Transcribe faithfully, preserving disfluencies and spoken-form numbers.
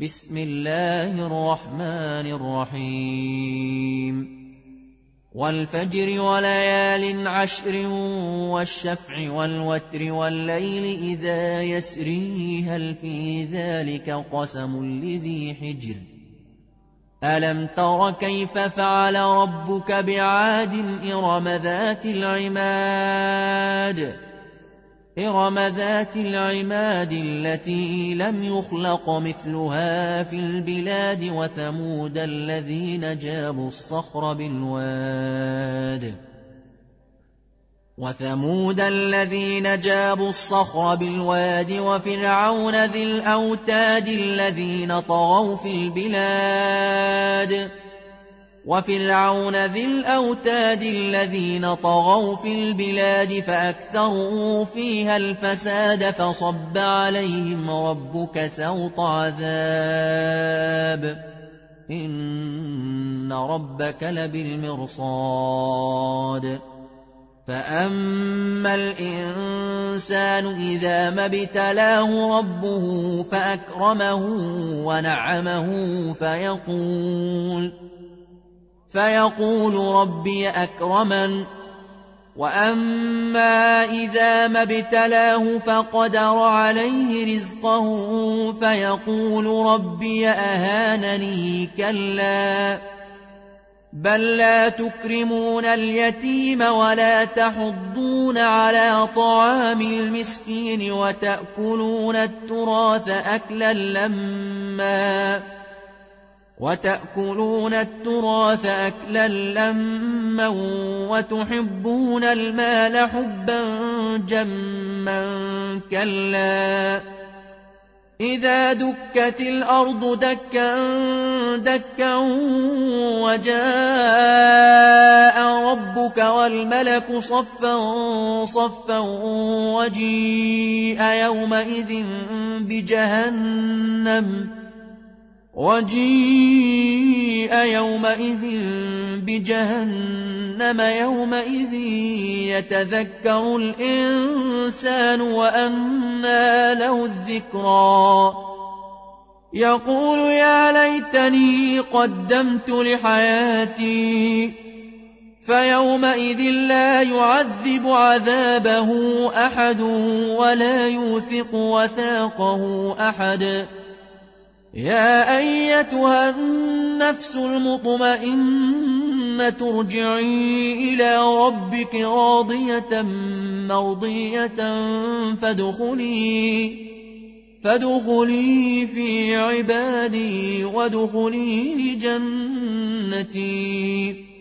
بسم الله الرحمن الرحيم والفجر وليال عشر والشفع والوتر والليل إذا يسري هل في ذلك قسم لذي حجر ألم تر كيف فعل ربك بعاد إرم ذات العماد إرم ذات العماد التي لم يخلق مثلها في البلاد وثمود الذين جابوا الصخر بالواد وثمود الذين جابوا الصخر بالواد وفرعون ذي الأوتاد الذين طغوا في البلاد وفرعون ذي الأوتاد الذين طغوا في البلاد فأكثروا فيها الفساد فصب عليهم ربك سوط عذاب إن ربك لبالمرصاد فأما الإنسان إذا ما ابتلاه ربه فأكرمه ونعمه فيقول فيقول ربي أكرمن وأما إذا ما ابتلاه فقدر عليه رزقه فيقول ربي أهانني كلا بل لا تكرمون اليتيم ولا تحضون على طعام المسكين وتأكلون التراث أكلا لما وتأكلون التراث أكلا لما وتحبون المال حبا جما كلا إذا دكت الأرض دكا دكا وجاء ربك والملك صفا صفا وجيء يومئذ بجهنم وجيء يومئذ بجهنم يومئذ يتذكر الإنسان وأنى له الذكرى يقول يا ليتني قدمت لحياتي فيومئذ لا يعذب عذابه أحد ولا يوثق وثاقه أحد يا أيتها النفس المطمئنة ارجعي إلى ربك راضية مرضية فادخلي فادخلي في عبادي وادخلي جنتي